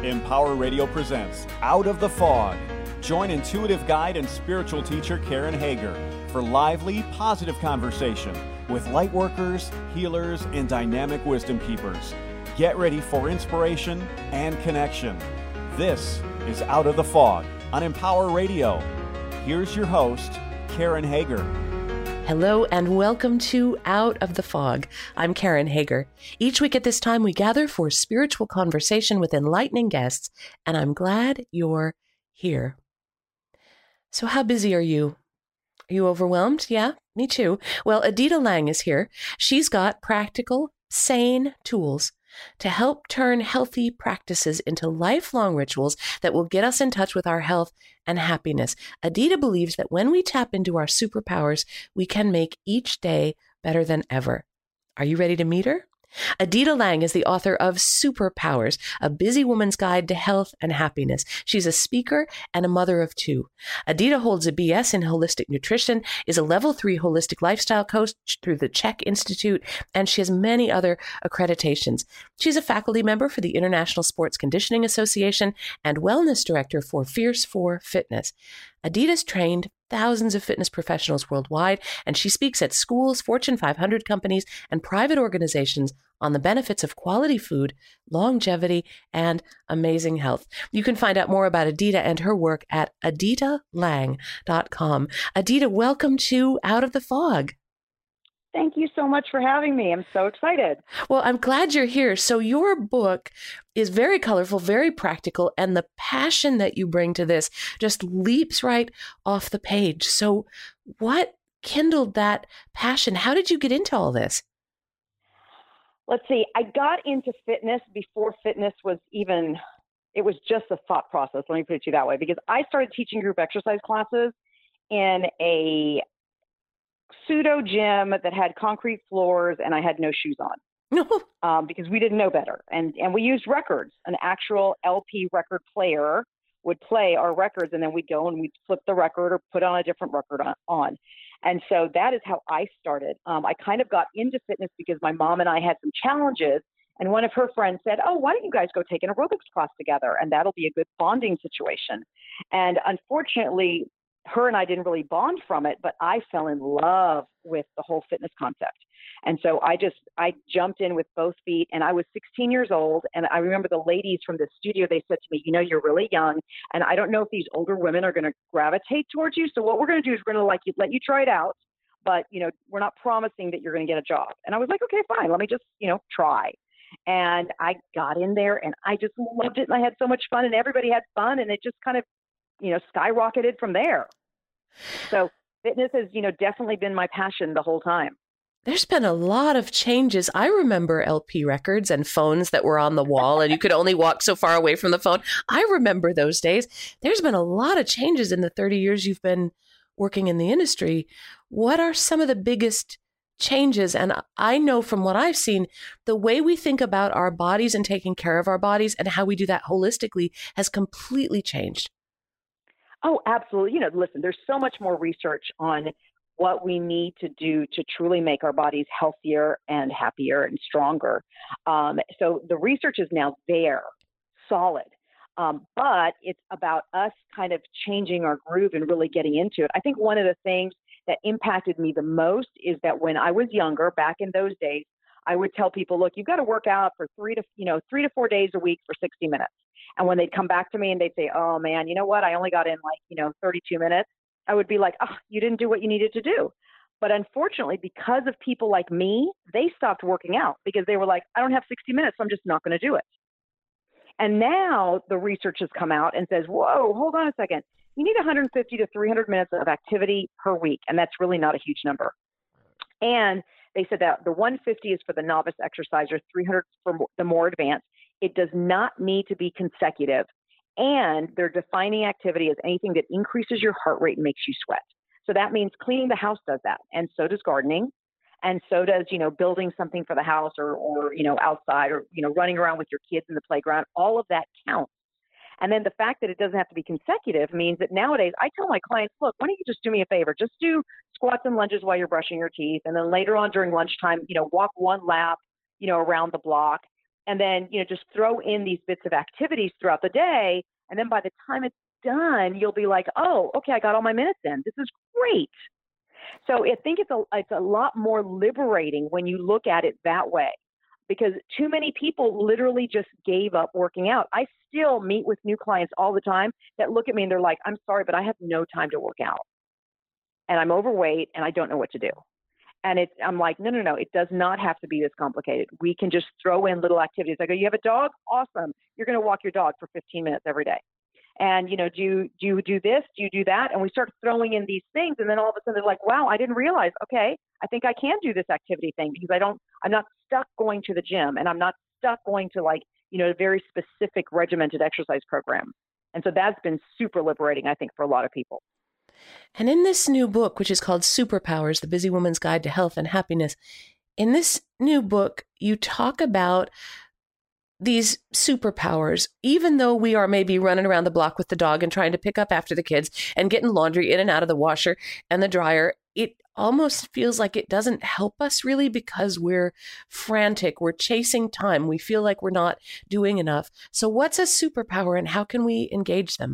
Empower Radio presents Out of the Fog. Join intuitive guide and spiritual teacher Karen Hager for lively, positive conversation with light workers, healers, and dynamic wisdom keepers. Get ready for inspiration and connection. This is Out of the Fog on Empower Radio. Here's your host, Karen Hager. Hello and welcome to Out of the Fog. I'm Karen Hager. Each week at this time, we gather for spiritual conversation with enlightening guests, and I'm glad you're here. So how busy are you? Are you overwhelmed? Yeah, me too. Well, Adita Lang is here. She's got practical, sane tools to help turn healthy practices into lifelong rituals that will get us in touch with our health and happiness. Adita believes that when we tap into our superpowers, we can make each day better than ever. Are you ready to meet her? Adita Lang is the author of Superpowers, A Busy Woman's Guide to Health and Happiness. She's a speaker and a mother of two. Adita holds a BS in holistic nutrition, is a level 3 holistic lifestyle coach through the CHEK Institute, and she has many other accreditations. She's a faculty member for the International Sports Conditioning Association and wellness director for Fierce 4 Fitness. Adita's trained thousands of fitness professionals worldwide, and she speaks at schools, Fortune 500 companies, and private organizations on the benefits of quality food, longevity, and amazing health. You can find out more about Adita and her work at aditalang.com. Adita, welcome to Out of the Fog. Thank you so much for having me. I'm so excited. Well, I'm glad you're here. So your book is very colorful, very practical, and the passion that you bring to this just leaps right off the page. So what kindled that passion? How did you get into all this? Let's see. I got into fitness before fitness was even, it was just a thought process. Let me put it to you that way, because I started teaching group exercise classes in a pseudo gym that had concrete floors, and I had no shoes on because we didn't know better. And we used records. An actual LP record player would play our records, and then we'd go and we'd flip the record or put on a different record on. And so that is how I started. I kind of got into fitness because my mom and I had some challenges, and one of her friends said, "Oh, why don't you guys go take an aerobics class together? And that'll be a good bonding situation." And unfortunately, her and I didn't really bond from it, but I fell in love with the whole fitness concept. And so I jumped in with both feet, and I was 16 years old. And I remember the ladies from the studio, they said to me, "You know, you're really young, and I don't know if these older women are going to gravitate towards you. So what we're going to do is we're going to let you try it out, but, you know, we're not promising that you're going to get a job." And I was like, "Okay, fine. Let me just, try." And I got in there, and I just loved it. And I had so much fun, and everybody had fun, and it just kind of, skyrocketed from there. So fitness has, definitely been my passion the whole time. There's been a lot of changes. I remember LP records and phones that were on the wall and you could only walk so far away from the phone. I remember those days. There's been a lot of changes in the 30 years you've been working in the industry. What are some of the biggest changes? And I know from what I've seen, the way we think about our bodies and taking care of our bodies and how we do that holistically has completely changed. Oh, absolutely. Listen, there's so much more research on what we need to do to truly make our bodies healthier and happier and stronger. So the research is now there, solid. But it's about us kind of changing our groove and really getting into it. I think one of the things that impacted me the most is that when I was younger, back in those days, I would tell people, "Look, you've got to work out for 3 to 4 days a week for 60 minutes. And when they'd come back to me and they'd say, "Oh man, you know what? I only got in 32 minutes." I would be like, "Oh, you didn't do what you needed to do." But unfortunately, because of people like me, they stopped working out because they were like, "I don't have 60 minutes, so I'm just not going to do it." And now the research has come out and says, "Whoa, hold on a second. You need 150 to 300 minutes of activity per week." And that's really not a huge number. And they said that the 150 is for the novice exerciser, 300 for the more advanced. It does not need to be consecutive. And they're defining activity as anything that increases your heart rate and makes you sweat. So that means cleaning the house does that. And so does gardening. And so does, building something for the house or outside or, running around with your kids in the playground. All of that counts. And then the fact that it doesn't have to be consecutive means that nowadays I tell my clients, "Look, why don't you just do me a favor? Just do squats and lunges while you're brushing your teeth. And then later on during lunchtime, walk one lap, around the block. and then, just throw in these bits of activities throughout the day. And then by the time it's done, you'll be like, oh, okay, I got all my minutes in. This is great. So I think it's a lot more liberating when you look at it that way, because too many people literally just gave up working out. I still meet with new clients all the time that look at me and they're like, I'm sorry, but I have no time to work out. And I'm overweight and I don't know what to do. And I'm like, no, it does not have to be this complicated. We can just throw in little activities. I go, you have a dog? Awesome. You're going to walk your dog for 15 minutes every day. And, do you do this? Do you do that? And we start throwing in these things. And then all of a sudden they're like, wow, I didn't realize, okay, I think I can do this activity thing because I'm not stuck going to the gym, and I'm not stuck going to a very specific regimented exercise program. And so that's been super liberating, I think, for a lot of people. And in this new book, which is called Superpowers, The Busy Woman's Guide to Health and Happiness, in this new book, you talk about these superpowers, even though we are maybe running around the block with the dog and trying to pick up after the kids and getting laundry in and out of the washer and the dryer, it almost feels like it doesn't help us really because we're frantic, we're chasing time, we feel like we're not doing enough. So what's a superpower and how can we engage them?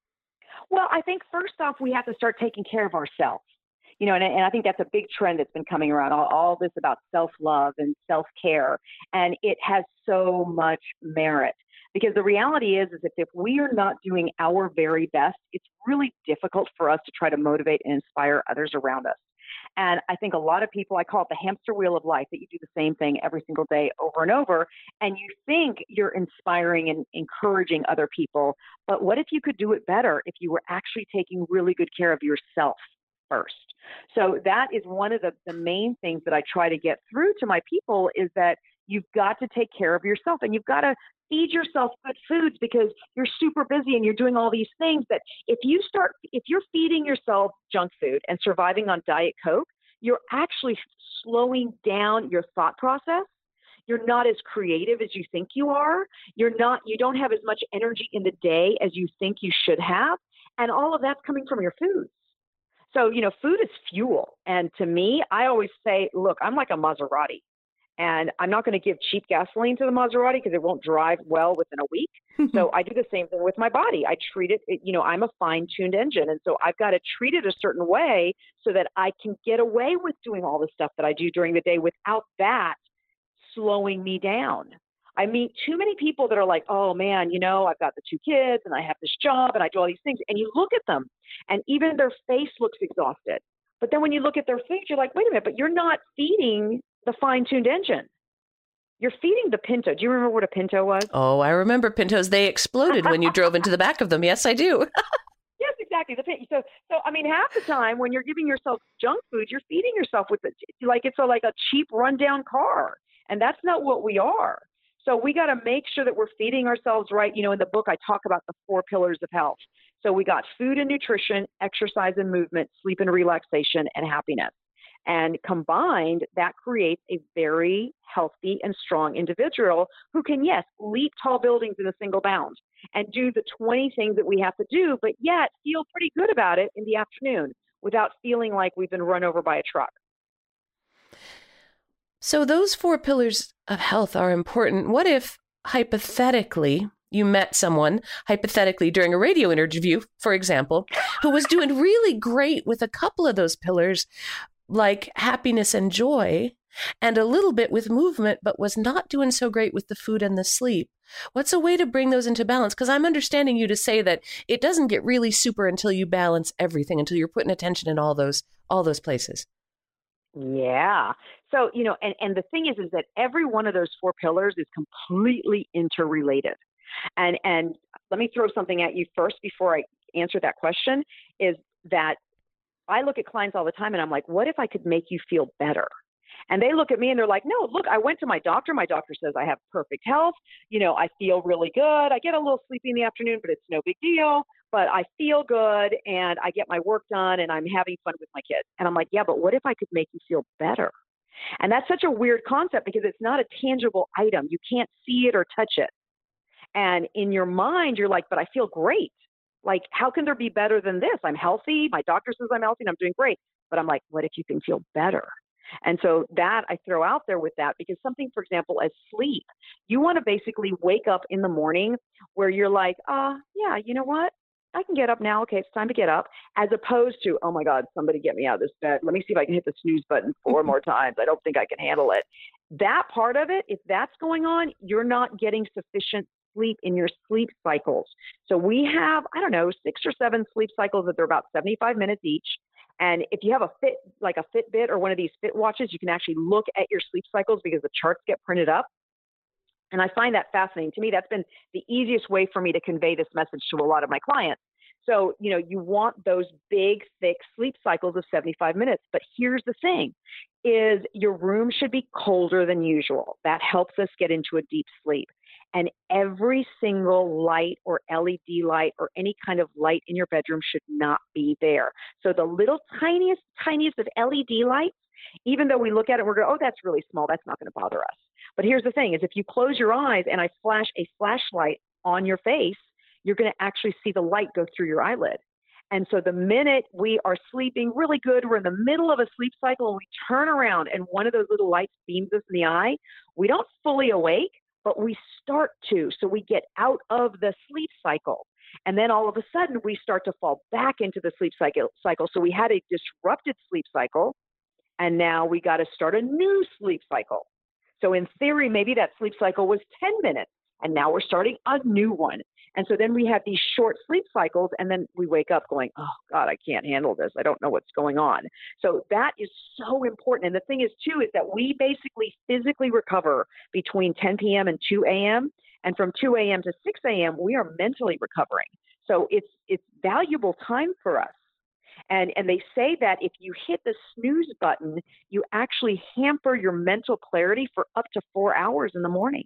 Well, I think first off, we have to start taking care of ourselves. And I think that's a big trend that's been coming around, all this about self-love and self-care. And it has so much merit, because the reality is if we are not doing our very best, it's really difficult for us to try to motivate and inspire others around us. And I think a lot of people, I call it the hamster wheel of life, that you do the same thing every single day over and over. And you think you're inspiring and encouraging other people. But what if you could do it better if you were actually taking really good care of yourself first? So that is one of the main things that I try to get through to my people, is that you've got to take care of yourself, and you've got to feed yourself good foods, because you're super busy and you're doing all these things that if you're feeding yourself junk food and surviving on Diet Coke, you're actually slowing down your thought process. You're not as creative as you think you are. You don't have as much energy in the day as you think you should have. And all of that's coming from your foods. So, food is fuel. And to me, I always say, look, I'm like a Maserati, and I'm not going to give cheap gasoline to the Maserati because it won't drive well within a week. So I do the same thing with my body. I treat it, I'm a fine-tuned engine. And so I've got to treat it a certain way so that I can get away with doing all the stuff that I do during the day without that slowing me down. I meet too many people that are like, oh man, I've got the 2 kids and I have this job and I do all these things. And you look at them and even their face looks exhausted. But then when you look at their food, you're like, wait a minute, but you're not feeding the fine-tuned engine. You're feeding the Pinto. Do you remember what a Pinto was? Oh, I remember Pintos. They exploded when you drove into the back of them. Yes, I do. Yes, exactly. So half the time when you're giving yourself junk food, you're feeding yourself with it's like a cheap rundown car. And that's not what we are. So we got to make sure that we're feeding ourselves right. In the book, I talk about the 4 pillars of health. So we got food and nutrition, exercise and movement, sleep and relaxation, and happiness. And combined, that creates a very healthy and strong individual who can, yes, leap tall buildings in a single bound and do the 20 things that we have to do, but yet feel pretty good about it in the afternoon without feeling like we've been run over by a truck. So those 4 pillars of health are important. What if, hypothetically, you met someone, hypothetically, during a radio interview, for example, who was doing really great with a couple of those pillars, like happiness and joy, and a little bit with movement, but was not doing so great with the food and the sleep? What's a way to bring those into balance? Because I'm understanding you to say that it doesn't get really super until you balance everything, until you're putting attention in all those places. Yeah. So, and the thing is that every one of those 4 pillars is completely interrelated. And let me throw something at you first before I answer that question, is that I look at clients all the time and I'm like, what if I could make you feel better? And they look at me and they're like, no, look, I went to my doctor. My doctor says I have perfect health. I feel really good. I get a little sleepy in the afternoon, but it's no big deal. But I feel good and I get my work done and I'm having fun with my kids. And I'm like, yeah, but what if I could make you feel better? And that's such a weird concept because it's not a tangible item. You can't see it or touch it. And in your mind, you're like, but I feel great. Like, how can there be better than this? I'm healthy. My doctor says I'm healthy and I'm doing great. But I'm like, what if you can feel better? And so that I throw out there with that, because something, for example, as sleep, you want to basically wake up in the morning where you're like, yeah, you know what? I can get up now. Okay, it's time to get up, as opposed to, oh my God, somebody get me out of this bed. Let me see if I can hit the snooze button 4 more times. I don't think I can handle it. That part of it, if that's going on, you're not getting sufficient sleep in your sleep cycles. So we have, I don't know, 6 or 7 sleep cycles that they're about 75 minutes each. And if you have a Fitbit or one of these Fit watches, you can actually look at your sleep cycles because the charts get printed up. And I find that fascinating. To me, that's been the easiest way for me to convey this message to a lot of my clients. So, you want those big, thick sleep cycles of 75 minutes. But here's the thing, is your room should be colder than usual. That helps us get into a deep sleep. And every single light or LED light or any kind of light in your bedroom should not be there. So the little tiniest of LED lights, even though we look at it, we're going, oh, that's really small, that's not going to bother us. But here's the thing, is if you close your eyes and I flash a flashlight on your face, you're going to actually see the light go through your eyelid. And so the minute we are sleeping really good, we're in the middle of a sleep cycle, and we turn around and one of those little lights beams us in the eye, we don't fully awake, but we start to. So we get out of the sleep cycle. And then all of a sudden we start to fall back into the sleep cycle. So we had a disrupted sleep cycle, and now we got to start a new sleep cycle. So in theory, maybe that sleep cycle was 10 minutes, and now we're starting a new one. And so then we have these short sleep cycles, and then we wake up going, oh God, I can't handle this. I don't know what's going on. So that is so important. And the thing is too, is that we basically physically recover between 10 p.m. and 2 a.m. And from 2 a.m. to 6 a.m., we are mentally recovering. So it's valuable time for us. And they say that if you hit the snooze button, you actually hamper your mental clarity for up to 4 hours in the morning.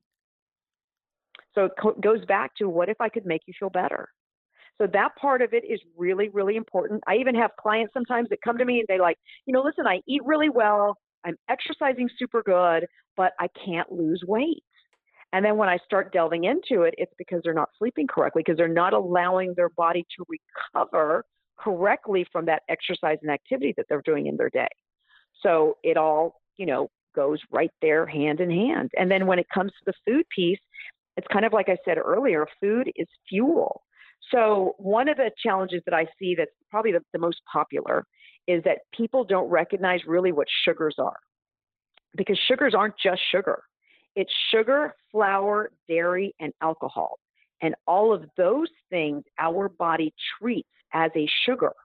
So it goes back to, what if I could make you feel better? So that part of it is really, really important. I even have clients sometimes that come to me and they like, listen, I eat really well, I'm exercising super good, but I can't lose weight. And then when I start delving into it, it's because they're not sleeping correctly, because they're not allowing their body to recover correctly from that exercise and activity that they're doing in their day. So it all, goes right there hand in hand. And then when it comes to the food piece, it's kind of like I said earlier, food is fuel. So one of the challenges that I see that's probably the most popular is that people don't recognize really what sugars are, because sugars aren't just sugar. It's sugar, flour, dairy, and alcohol. And all of those things our body treats as a sugar.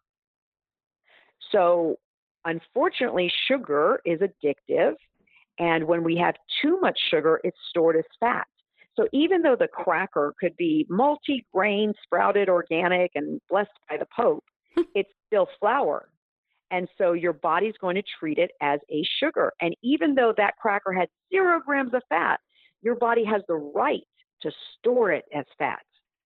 So unfortunately, sugar is addictive. And when we have too much sugar, it's stored as fat. So even though the cracker could be multi-grain, sprouted, organic, and blessed by the Pope, it's still flour. And so your body's going to treat it as a sugar. And even though that cracker had 0 grams of fat, your body has the right to store it as fat.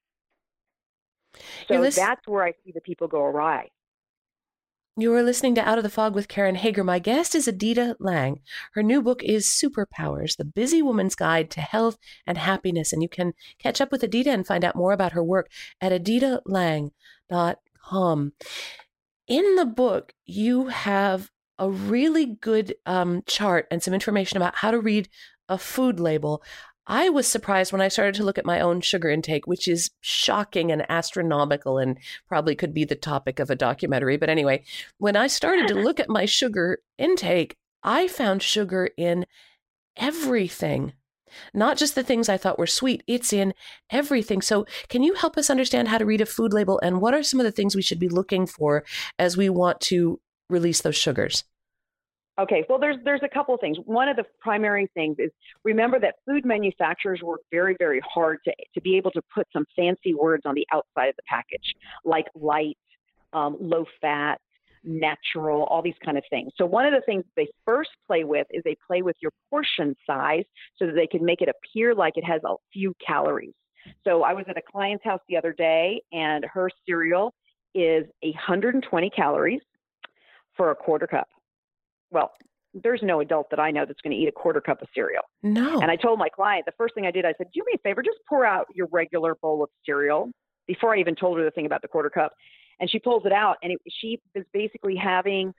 So that's where I see the people go awry. You are listening to Out of the Fog with Karen Hager. My guest is Adita Lang. Her new book is Superpowers, The Busy Woman's Guide to Health and Happiness. And you can catch up with Adita and find out more about her work at aditalang.com. In the book, you have a really good chart and some information about how to read a food label. I was surprised when I started to look at my own sugar intake, which is shocking and astronomical and probably could be the topic of a documentary. But anyway, when I started to look at my sugar intake, I found sugar in everything, not just the things I thought were sweet. It's in everything. So can you help us understand how to read a food label, and what are some of the things we should be looking for as we want to release those sugars? Okay, well, there's a couple of things. One of the primary things is, remember that food manufacturers work very, very hard to be able to put some fancy words on the outside of the package, like light, low fat, natural, all these kind of things. So one of the things they first play with is they play with your portion size so that they can make it appear like it has a few calories. So I was at a client's house the other day, and her cereal is 120 calories for a quarter cup. Well, there's no adult that I know that's going to eat a quarter cup of cereal. No. And I told my client, the first thing I did, I said, do me a favor, just pour out your regular bowl of cereal, before I even told her the thing about the quarter cup. And she pulls it out, and she was basically having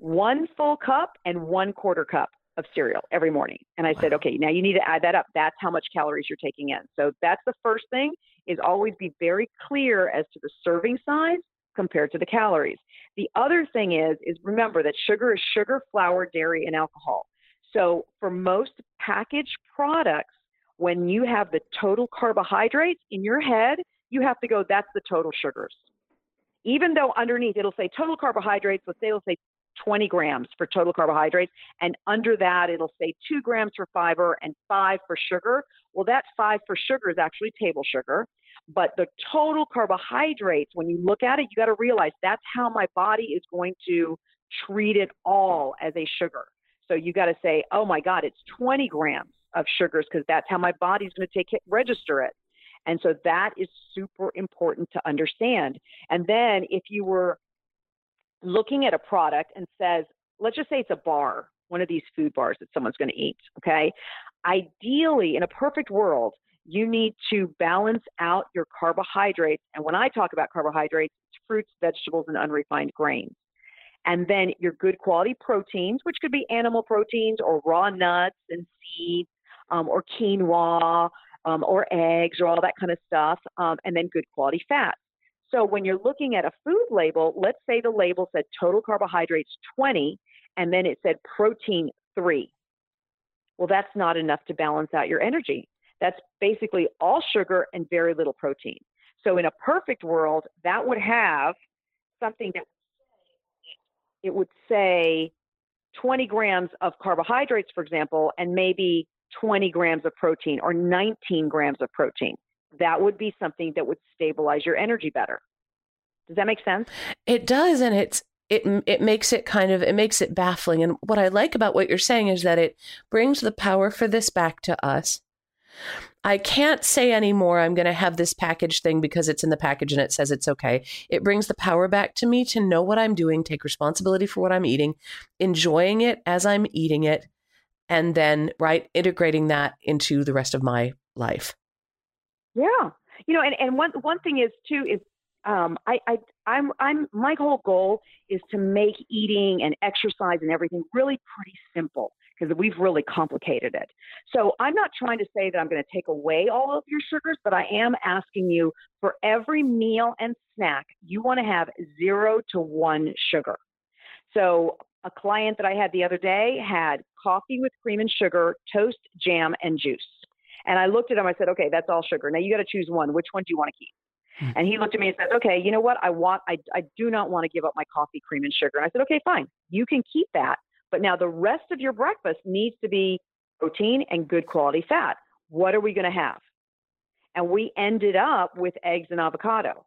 1 full cup and 1/4 cup of cereal every morning. And I said, okay, now you need to add that up. That's how much calories you're taking in. So that's the first thing, is always be very clear as to the serving size compared to the calories. The other thing is remember that sugar is sugar, flour, dairy, and alcohol. So for most packaged products, when you have the total carbohydrates in your head, you have to go, that's the total sugars. Even though underneath it'll say total carbohydrates, let's say it'll say 20 grams for total carbohydrates, and under that it'll say 2 grams for fiber and 5 for sugar. Well, that 5 for sugar is actually table sugar, but the total carbohydrates, when you look at it, you got to realize that's how my body is going to treat it all as a sugar. So you got to say, oh my God, it's 20 grams of sugars, because that's how my body's going to register it. And so that is super important to understand. And then if you were looking at a product and says, let's just say it's a bar, one of these food bars that someone's going to eat, okay? Ideally, in a perfect world, you need to balance out your carbohydrates. And when I talk about carbohydrates, it's fruits, vegetables, and unrefined grains. And then your good quality proteins, which could be animal proteins or raw nuts and seeds, or quinoa, or eggs, or all that kind of stuff, and then good quality fats. So when you're looking at a food label, let's say the label said total carbohydrates 20, and then it said protein 3. Well, that's not enough to balance out your energy. That's basically all sugar and very little protein. So in a perfect world, that would have something that it would say 20 grams of carbohydrates, for example, and maybe 20 grams of protein or 19 grams of protein. That would be something that would stabilize your energy better. Does that make sense? It does. And it makes it baffling. And what I like about what you're saying is that it brings the power for this back to us. I can't say anymore, I'm going to have this package thing because it's in the package and it says it's okay. It brings the power back to me to know what I'm doing, take responsibility for what I'm eating, enjoying it as I'm eating it, and then, integrating that into the rest of my life. Yeah. And one thing is too, is my whole goal is to make eating and exercise and everything really pretty simple, because we've really complicated it. So I'm not trying to say that I'm going to take away all of your sugars, but I am asking you, for every meal and snack, you want to have 0 to 1 sugar. So a client that I had the other day had coffee with cream and sugar, toast, jam, and juice. And I looked at him, I said, okay, that's all sugar. Now you got to choose one. Which one do you want to keep? Mm-hmm. And he looked at me and said, okay, you know what? I do not want to give up my coffee, cream, and sugar. And I said, okay, fine. You can keep that. But now the rest of your breakfast needs to be protein and good quality fat. What are we going to have? And we ended up with eggs and avocado.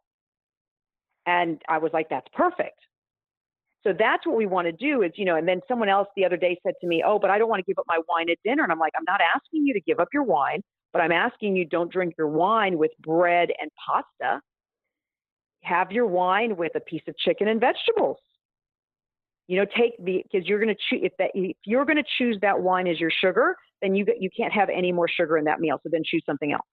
And I was like, that's perfect. So that's what we want to do is, and then someone else the other day said to me, oh, but I don't want to give up my wine at dinner. And I'm like, I'm not asking you to give up your wine, but I'm asking you don't drink your wine with bread and pasta. Have your wine with a piece of chicken and vegetables. Because you're going to choose, if you're going to choose that wine as your sugar, then you can't have any more sugar in that meal. So then choose something else.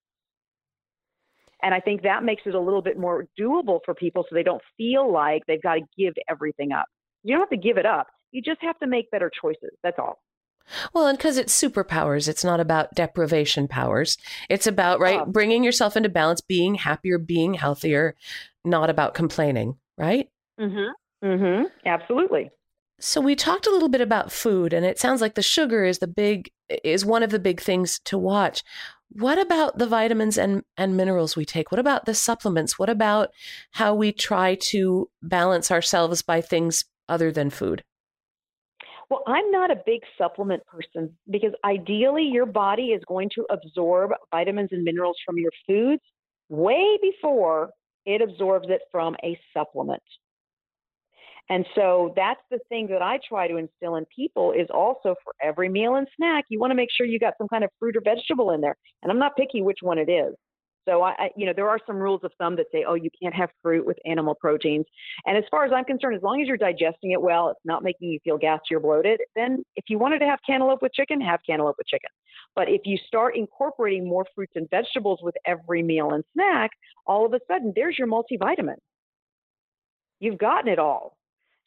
And I think that makes it a little bit more doable for people, so they don't feel like they've got to give everything up. You don't have to give it up. You just have to make better choices. That's all. Well, and because it's superpowers, it's not about deprivation powers. It's about, bringing yourself into balance, being happier, being healthier, not about complaining, right? Mm-hmm. Mm-hmm. Absolutely. So we talked a little bit about food, and it sounds like the sugar is one of the big things to watch. What about the vitamins and minerals we take? What about the supplements? What about how we try to balance ourselves by things other than food? Well, I'm not a big supplement person, because ideally your body is going to absorb vitamins and minerals from your foods way before it absorbs it from a supplement. And so that's the thing that I try to instill in people, is also for every meal and snack, you want to make sure you got some kind of fruit or vegetable in there. And I'm not picky which one it is. So there are some rules of thumb that say, oh, you can't have fruit with animal proteins. And as far as I'm concerned, as long as you're digesting it well, it's not making you feel gassy or bloated, then if you wanted to have cantaloupe with chicken, have cantaloupe with chicken. But if you start incorporating more fruits and vegetables with every meal and snack, all of a sudden there's your multivitamin. You've gotten it all.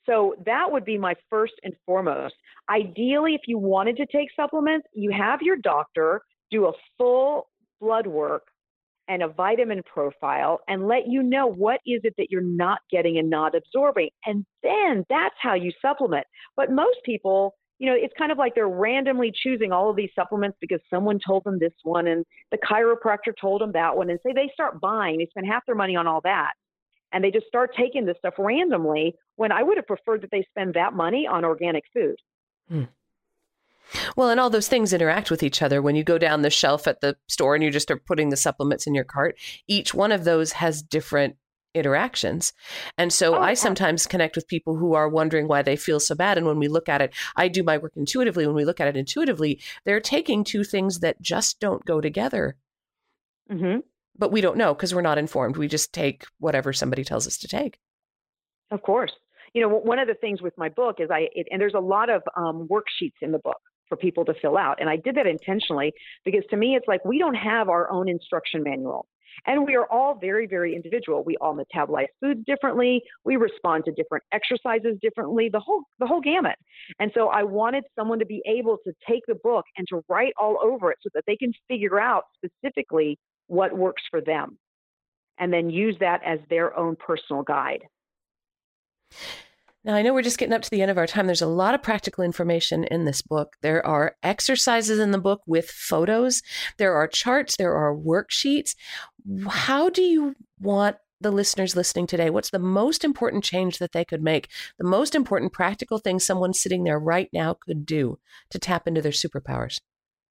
So that would be my first and foremost. Ideally, if you wanted to take supplements, you have your doctor do a full blood work and a vitamin profile and let you know what is it that you're not getting and not absorbing. And then that's how you supplement. But most people, it's kind of like they're randomly choosing all of these supplements because someone told them this one and the chiropractor told them that one. And say they start buying, they spend half their money on all that. And they just start taking this stuff randomly when I would have preferred that they spend that money on organic food. Well, and all those things interact with each other. When you go down the shelf at the store and you just start putting the supplements in your cart, each one of those has different interactions. And so I sometimes connect with people who are wondering why they feel so bad. And when we look at it, I do my work intuitively. When we look at it intuitively, they're taking two things that just don't go together. Mm-hmm. But we don't know because we're not informed. We just take whatever somebody tells us to take. Of course. One of the things with my book is and there's a lot of worksheets in the book for people to fill out. And I did that intentionally because to me, it's like we don't have our own instruction manual. And we are all very, very individual. We all metabolize foods differently. We respond to different exercises differently, the whole gamut. And so I wanted someone to be able to take the book and to write all over it so that they can figure out specifically what works for them and then use that as their own personal guide. Now, I know we're just getting up to the end of our time. There's a lot of practical information in this book. There are exercises in the book with photos. There are charts. There are worksheets. How do you want the listeners listening today? What's the most important change that they could make? The most important practical thing someone sitting there right now could do to tap into their superpowers?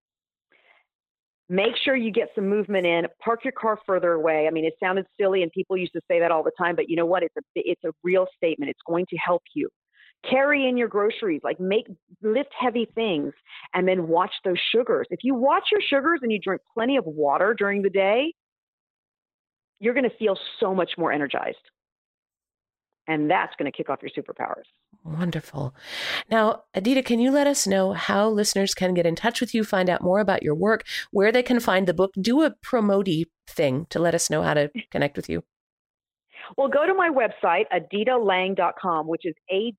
Make sure you get some movement in. Park your car further away. I mean, it sounded silly and people used to say that all the time, but you know what? It's a real statement. It's going to help you. Carry in your groceries, lift heavy things, and then watch those sugars. If you watch your sugars and you drink plenty of water during the day, you're going to feel so much more energized. And that's going to kick off your superpowers. Wonderful. Now, Adita, can you let us know how listeners can get in touch with you, find out more about your work, where they can find the book? Do a promote-y thing to let us know how to connect with you. Well, go to my website, aditalang.com, which is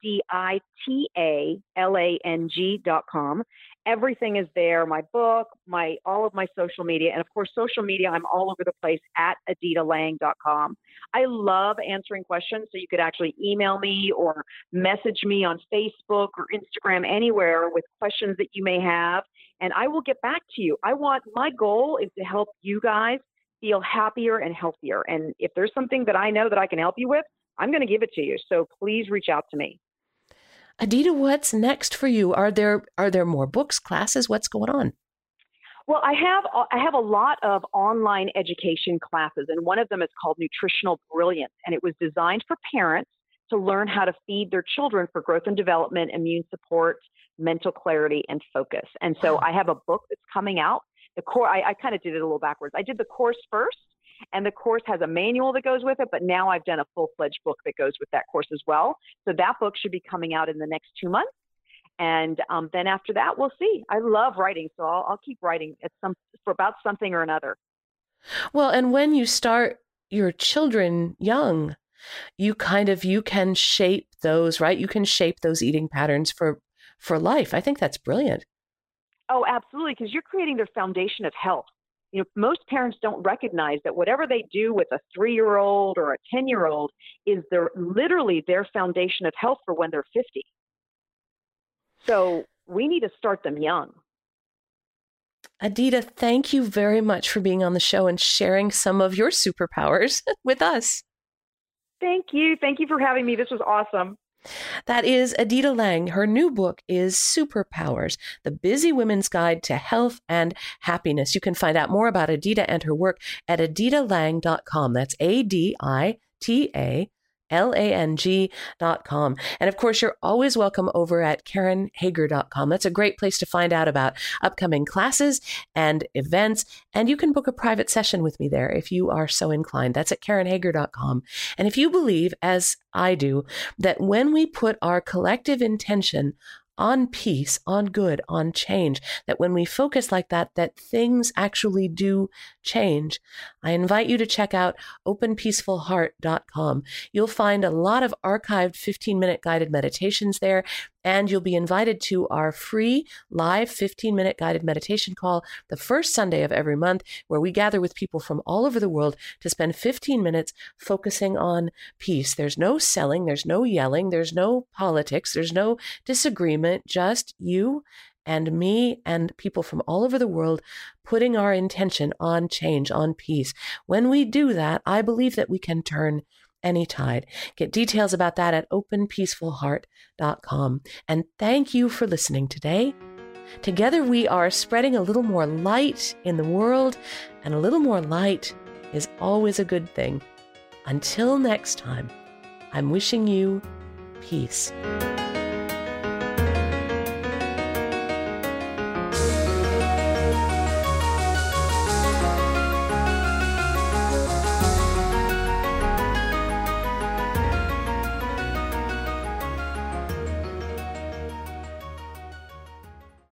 ADITALANG.com. Everything is there, my book, all of my social media. And of course, social media, I'm all over the place at aditalang.com. I love answering questions. So you could actually email me or message me on Facebook or Instagram, anywhere with questions that you may have. And I will get back to you. My goal is to help you guys feel happier and healthier. And if there's something that I know that I can help you with, I'm going to give it to you. So please reach out to me. Adita, what's next for you? Are there more books, classes? What's going on? Well, I have a lot of online education classes, and one of them is called Nutritional Brilliance, and it was designed for parents to learn how to feed their children for growth and development, immune support, mental clarity, and focus. And so I have a book that's coming out. I kind of did it a little backwards. I did the course first, and the course has a manual that goes with it, but now I've done a full-fledged book that goes with that course as well. So that book should be coming out in the next 2 months. And then after that, we'll see. I love writing, so I'll keep writing for about something or another. Well, and when you start your children young, you can shape those, right? You can shape those eating patterns for life. I think that's brilliant. Oh, absolutely, because you're creating their foundation of health. Most parents don't recognize that whatever they do with a 3-year-old or a 10-year-old is literally their foundation of health for when they're 50. So we need to start them young. Adita, thank you very much for being on the show and sharing some of your superpowers with us. Thank you. Thank you for having me. This was awesome. That is Adita Lang. Her new book is Superpowers, The Busy Women's Guide to Health and Happiness. You can find out more about Adita and her work at aditalang.com. That's ADITALANG.com. And of course, you're always welcome over at KarenHager.com. That's a great place to find out about upcoming classes and events. And you can book a private session with me there if you are so inclined. That's at KarenHager.com. And if you believe, as I do, that when we put our collective intention on peace, on good, on change, that when we focus like that, that things actually do change. I invite you to check out openpeacefulheart.com. You'll find a lot of archived 15-minute guided meditations there, and you'll be invited to our free live 15-minute guided meditation call the first Sunday of every month, where we gather with people from all over the world to spend 15 minutes focusing on peace. There's no selling, there's no yelling, there's no politics, there's no disagreement, just you and me and people from all over the world putting our intention on change, on peace. When we do that, I believe that we can turn any tide. Get details about that at openpeacefulheart.com. And thank you for listening today. Together we are spreading a little more light in the world, and a little more light is always a good thing. Until next time, I'm wishing you peace.